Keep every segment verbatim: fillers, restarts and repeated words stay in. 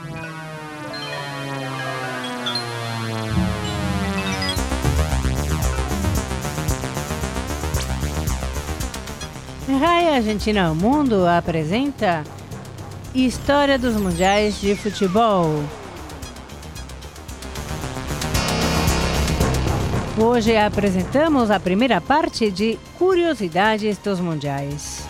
Rai Argentina ao Mundo apresenta História dos Mundiais de Futebol. Hoje apresentamos a primeira parte de Curiosidades dos Mundiais.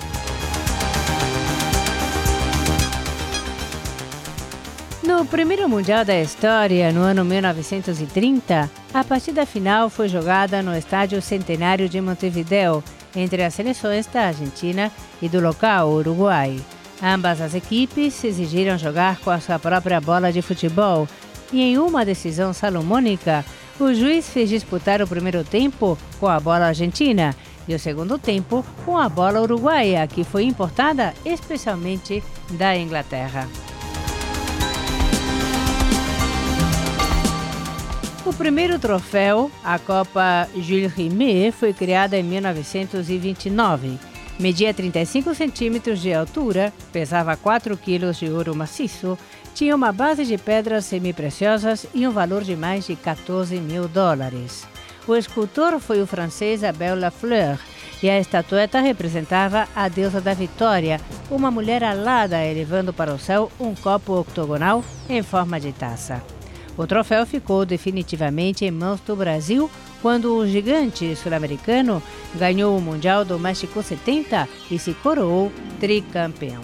No primeiro Mundial da história, no ano mil novecentos e trinta, a partida final foi jogada no Estádio Centenário de Montevideo, entre as seleções da Argentina e do local Uruguai. Ambas as equipes exigiram jogar com a sua própria bola de futebol e, em uma decisão salomônica, o juiz fez disputar o primeiro tempo com a bola argentina e o segundo tempo com a bola uruguaia, que foi importada especialmente da Inglaterra. O primeiro troféu, a Copa Jules Rimet, foi criada em mil novecentos e vinte e nove. Media trinta e cinco centímetros de altura, pesava quatro quilos de ouro maciço, tinha uma base de pedras semipreciosas e um valor de mais de quatorze mil dólares. O escultor foi o francês Abel Lafleur e a estatueta representava a deusa da vitória, uma mulher alada elevando para o céu um copo octogonal em forma de taça. O troféu ficou definitivamente em mãos do Brasil quando o gigante sul-americano ganhou o Mundial do México setenta e se coroou tricampeão.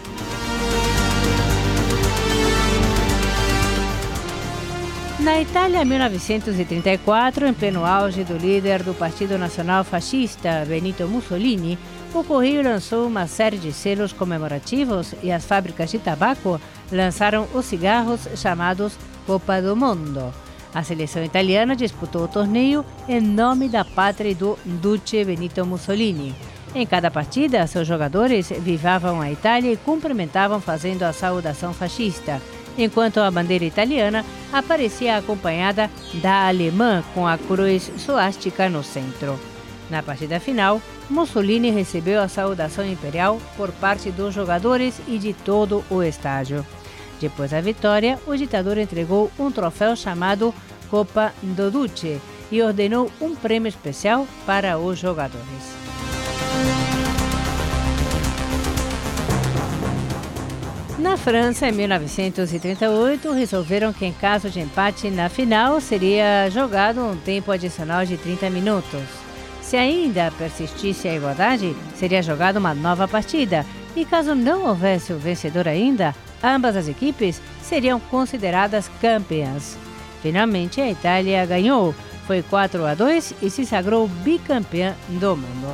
Na Itália, em mil novecentos e trinta e quatro, em pleno auge do líder do Partido Nacional Fascista, Benito Mussolini, o Correio lançou uma série de selos comemorativos e as fábricas de tabaco lançaram os cigarros chamados Copa do Mundo. A seleção italiana disputou o torneio em nome da pátria do Duce Benito Mussolini. Em cada partida, seus jogadores vivavam a Itália e cumprimentavam fazendo a saudação fascista, enquanto a bandeira italiana aparecia acompanhada da alemã com a cruz suástica no centro. Na partida final, Mussolini recebeu a saudação imperial por parte dos jogadores e de todo o estádio. Depois da vitória, o ditador entregou um troféu chamado Copa do Duce e ordenou um prêmio especial para os jogadores. Na França, em mil novecentos e trinta e oito, resolveram que em caso de empate na final seria jogado um tempo adicional de trinta minutos. Se ainda persistisse a igualdade, seria jogada uma nova partida e caso não houvesse o vencedor ainda, ambas as equipes seriam consideradas campeãs. Finalmente, a Itália ganhou. Foi quatro a dois e se sagrou bicampeã do mundo.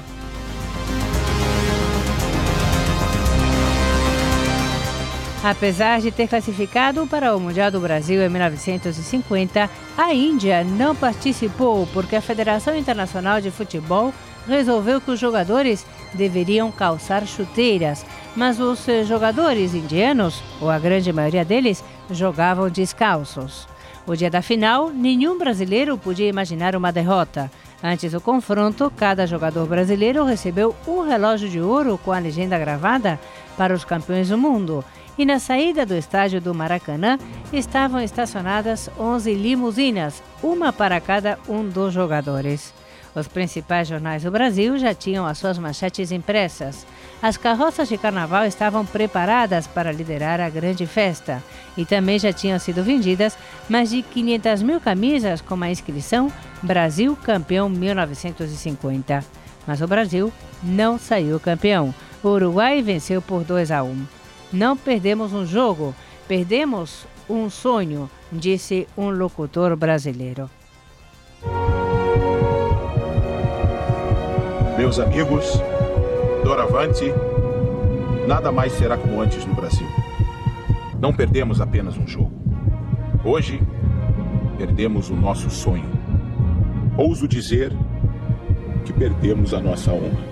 Apesar de ter classificado para o Mundial do Brasil em mil novecentos e cinquenta, a Índia não participou porque a Federação Internacional de Futebol resolveu que os jogadores deveriam calçar chuteiras, mas os jogadores indianos, ou a grande maioria deles, jogavam descalços. O dia da final, nenhum brasileiro podia imaginar uma derrota. Antes do confronto, cada jogador brasileiro recebeu um relógio de ouro com a legenda gravada para os campeões do mundo. E na saída do estádio do Maracanã estavam estacionadas onze limusinas, uma para cada um dos jogadores. Os principais jornais do Brasil já tinham as suas manchetes impressas. As carroças de carnaval estavam preparadas para liderar a grande festa e também já tinham sido vendidas mais de quinhentas mil camisas com a inscrição Brasil Campeão mil novecentos e cinquenta. Mas o Brasil não saiu campeão. O Uruguai venceu por dois a um. Não perdemos um jogo, perdemos um sonho, disse um locutor brasileiro. Meus amigos, doravante, nada mais será como antes no Brasil. Não perdemos apenas um jogo. Hoje, perdemos o nosso sonho. Ouso dizer que perdemos a nossa honra.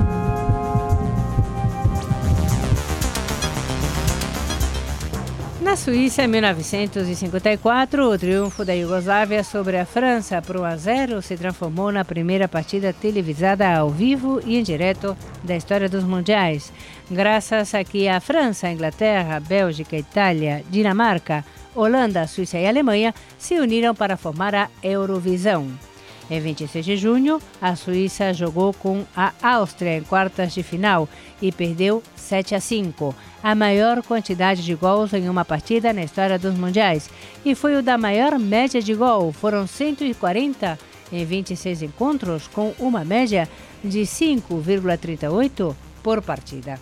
Na Na Suíça, em mil novecentos e cinquenta e quatro, o triunfo da Iugoslávia sobre a França por um a zero se transformou na primeira partida televisada ao vivo e em direto da história dos mundiais, graças a que a França, a Inglaterra, a Bélgica, a Itália, Dinamarca, Holanda, Suíça e Alemanha se uniram para formar a Eurovisão. Em vinte e seis de junho, a Suíça jogou com a Áustria em quartas de final e perdeu sete a cinco, a maior quantidade de gols em uma partida na história dos mundiais, e foi o da maior média de gol, foram cento e quarenta em vinte e seis encontros, com uma média de cinco vírgula trinta e oito por partida.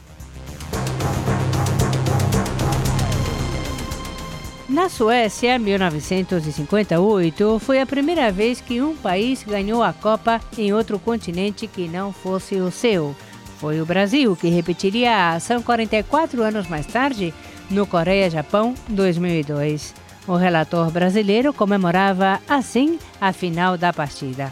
Na Suécia, mil novecentos e cinquenta e oito, foi a primeira vez que um país ganhou a Copa em outro continente que não fosse o seu. Foi o Brasil, que repetiria a ação quarenta e quatro anos mais tarde, no Coreia-Japão dois mil e dois. O relator brasileiro comemorava assim a final da partida.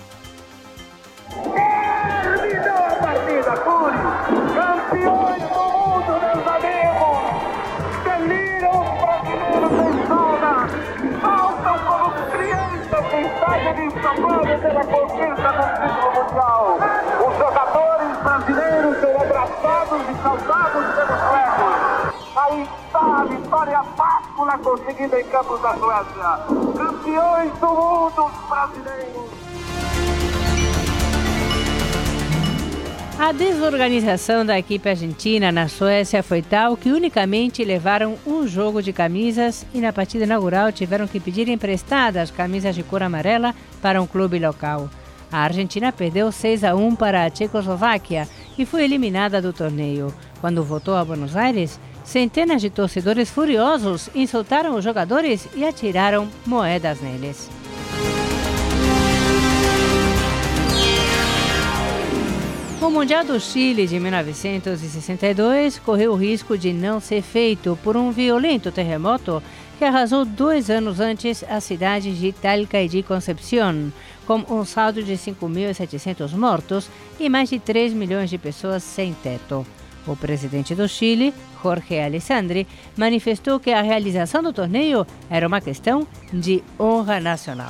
Terminou a partida, Curi! Campeões do mundo, meus amigos! Deliram os brasileiros em zona! Saltam como crianças em estádio de São Paulo pela conquista do título mundial! Os jogadores brasileiros são abraçados e saudados pelos suecos! Aí está a vitória máscula conseguida em campos da Suécia! Campeões do mundo, os brasileiros! A desorganização da equipe argentina na Suécia foi tal que unicamente levaram um jogo de camisas e na partida inaugural tiveram que pedir emprestadas camisas de cor amarela para um clube local. A Argentina perdeu seis a um para a Tchecoslováquia e foi eliminada do torneio. Quando voltou a Buenos Aires, centenas de torcedores furiosos insultaram os jogadores e atiraram moedas neles. O Mundial do Chile de mil novecentos e sessenta e dois correu o risco de não ser feito por um violento terremoto que arrasou dois anos antes a cidade de Talca e de Concepción, com um saldo de cinco mil e setecentos mortos e mais de três milhões de pessoas sem teto. O presidente do Chile, Jorge Alessandri, manifestou que a realização do torneio era uma questão de honra nacional.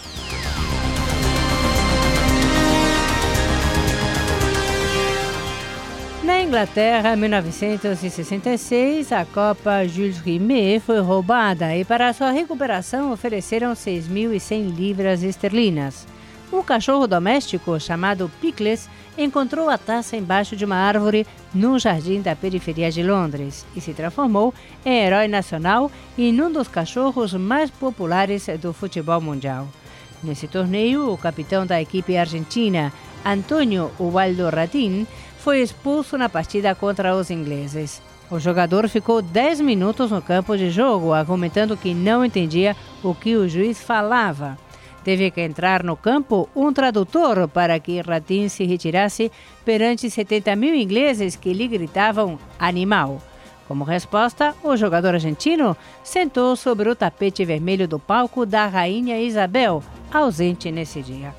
Na Inglaterra, em mil novecentos e sessenta e seis, a Copa Jules Rimet foi roubada e para sua recuperação ofereceram seis mil e cem libras esterlinas. Um cachorro doméstico chamado Pickles encontrou a taça embaixo de uma árvore num jardim da periferia de Londres e se transformou em herói nacional e num dos cachorros mais populares do futebol mundial. Nesse torneio, o capitão da equipe argentina, Antonio Ubaldo Ratín, foi expulso na partida contra os ingleses. O jogador ficou dez minutos no campo de jogo, argumentando que não entendia o que o juiz falava. Teve que entrar no campo um tradutor para que Ratín se retirasse perante setenta mil ingleses que lhe gritavam "animal". Como resposta, o jogador argentino sentou sobre o tapete vermelho do palco da Rainha Isabel, ausente nesse dia.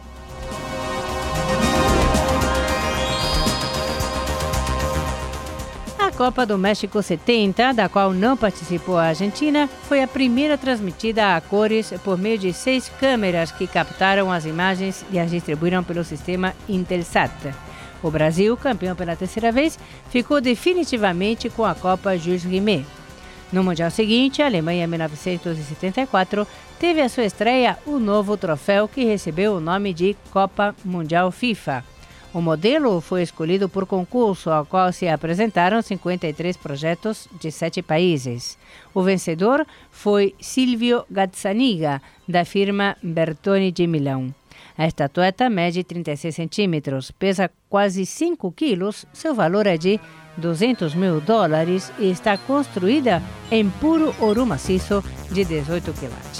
A Copa do México setenta, da qual não participou a Argentina, foi a primeira transmitida a cores por meio de seis câmeras que captaram as imagens e as distribuíram pelo sistema Intelsat. O Brasil, campeão pela terceira vez, ficou definitivamente com a Copa Jules Rimet. No Mundial seguinte, a Alemanha, em mil novecentos e setenta e quatro, teve à sua estreia o novo troféu que recebeu o nome de Copa Mundial FIFA. O modelo foi escolhido por concurso, ao qual se apresentaram cinquenta e três projetos de sete países. O vencedor foi Silvio Gazzaniga, da firma Bertoni de Milão. A estatueta mede trinta e seis centímetros, pesa quase cinco quilos, seu valor é de duzentos mil dólares e está construída em puro ouro maciço de dezoito quilates.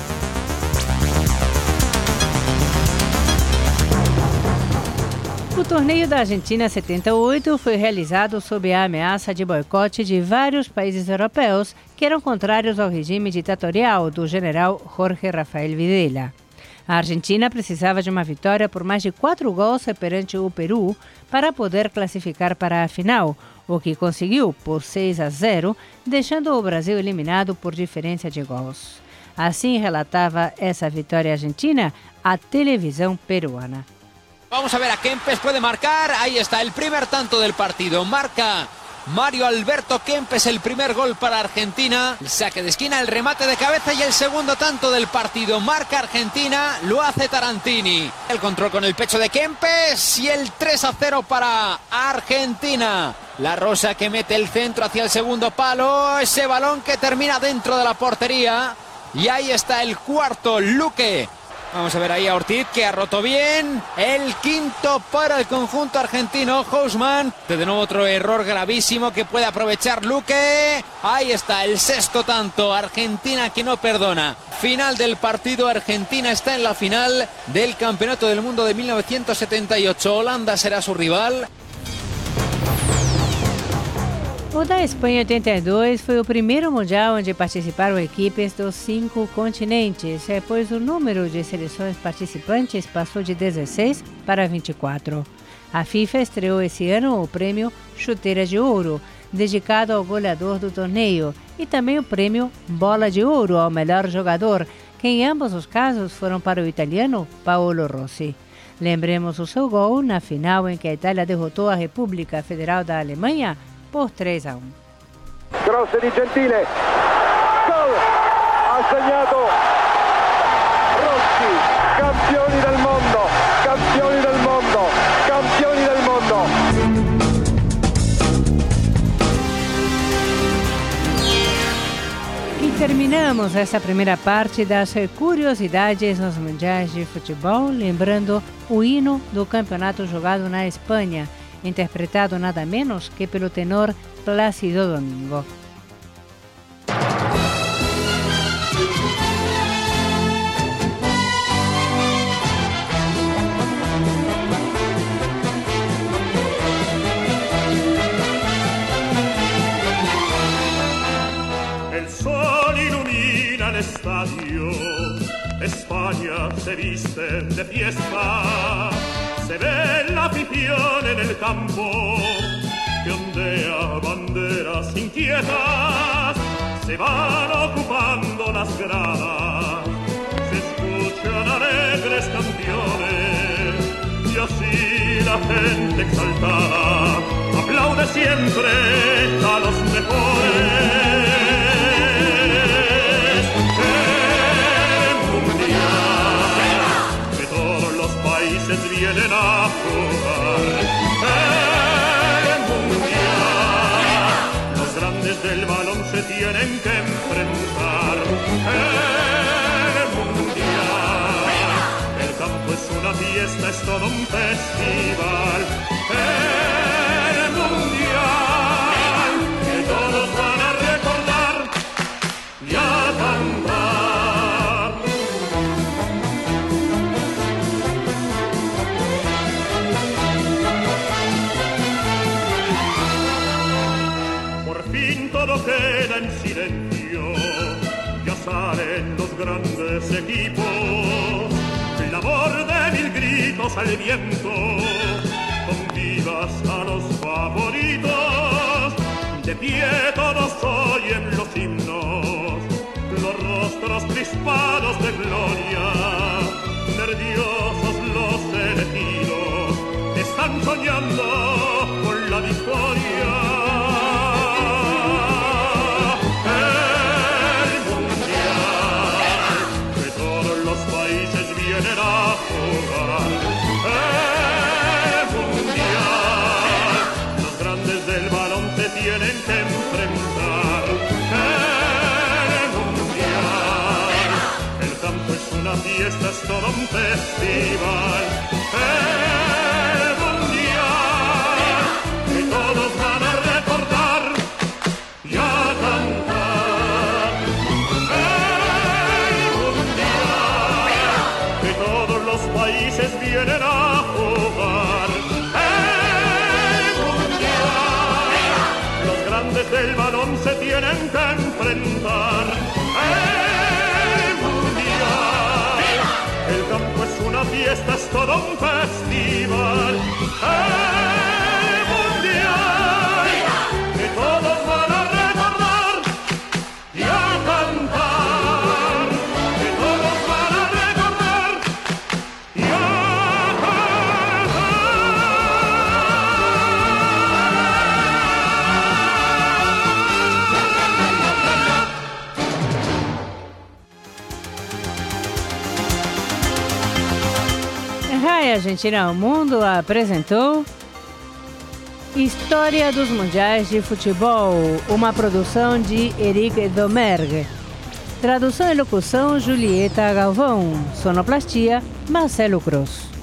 O torneio da Argentina setenta e oito foi realizado sob a ameaça de boicote de vários países europeus que eram contrários ao regime ditatorial do general Jorge Rafael Videla. A Argentina precisava de uma vitória por mais de quatro gols perante o Peru para poder classificar para a final, o que conseguiu por seis a zero, deixando o Brasil eliminado por diferença de gols. Assim relatava essa vitória argentina a televisão peruana. Vamos a ver a Kempes, puede marcar, ahí está el primer tanto del partido, marca Mario Alberto Kempes el primer gol para Argentina, el saque de esquina, el remate de cabeza y el segundo tanto del partido, marca Argentina, lo hace Tarantini, el control con el pecho de Kempes y el tres a cero para Argentina. La Rosa que mete el centro hacia el segundo palo, ese balón que termina dentro de la portería y ahí está el cuarto, Luque. Vamos a ver ahí a Ortiz, que ha roto bien. El quinto para el conjunto argentino, Houseman. De nuevo otro error gravísimo que puede aprovechar Luque. Ahí está el sexto tanto. Argentina que no perdona. Final del partido. Argentina está en la final del Campeonato del Mundo de mil novecientos setenta y ocho. Holanda será su rival. O da Espanha oitenta e dois foi o primeiro mundial onde participaram equipes dos cinco continentes, pois o número de seleções participantes passou de dezesseis para vinte e quatro. A FIFA estreou esse ano o prêmio Chuteira de Ouro, dedicado ao goleador do torneio, e também o prêmio Bola de Ouro ao melhor jogador, que em ambos os casos foram para o italiano Paolo Rossi. Lembremos o seu gol na final em que a Itália derrotou a República Federal da Alemanha por três a um. Cross di Gentile, gol, ha segnato Rossi, campioni del mondo, campioni del mondo, campioni del mondo. E terminamos essa primeira parte das curiosidades nos mundiais de futebol, lembrando o hino do campeonato jogado na Espanha, interpretado nada menos que pelo tenor Plácido Domingo. El sol ilumina el estadio, España se viste de fiesta. Se ve la afición en el campo, que ondea banderas inquietas, se van ocupando las gradas, se escuchan alegres canciones, y así la gente exaltada aplaude siempre a los mejores. Vienen a jugar el mundial. Los grandes del balón se tienen que enfrentar el mundial. El campo es una fiesta, es todo un festival. El mundial que todos van a recordar y a cantar. Todo queda en silencio, ya salen los grandes equipos, la voz de mil gritos al viento, con vivas a los favoritos, de pie todos oyen los himnos, los rostros crispados de gloria, nerviosos los elegidos, están soñando con la victoria. Tienen que enfrentar el mundial. El campo es una fiesta, es todo un festival. El mundial que todos van a recordar y a cantar. El mundial que todos los países vienen a jugar. Del balón se tienen que enfrentar el mundial. El es todo un festival. El mundial que todos van a recordar y a cantar, que todos van a recordar y a Rádio Argentina ao Mundo apresentou História dos Mundiais de Futebol, uma produção de Eric Domergue. Tradução e locução Julieta Galvão. Sonoplastia Marcelo Cruz.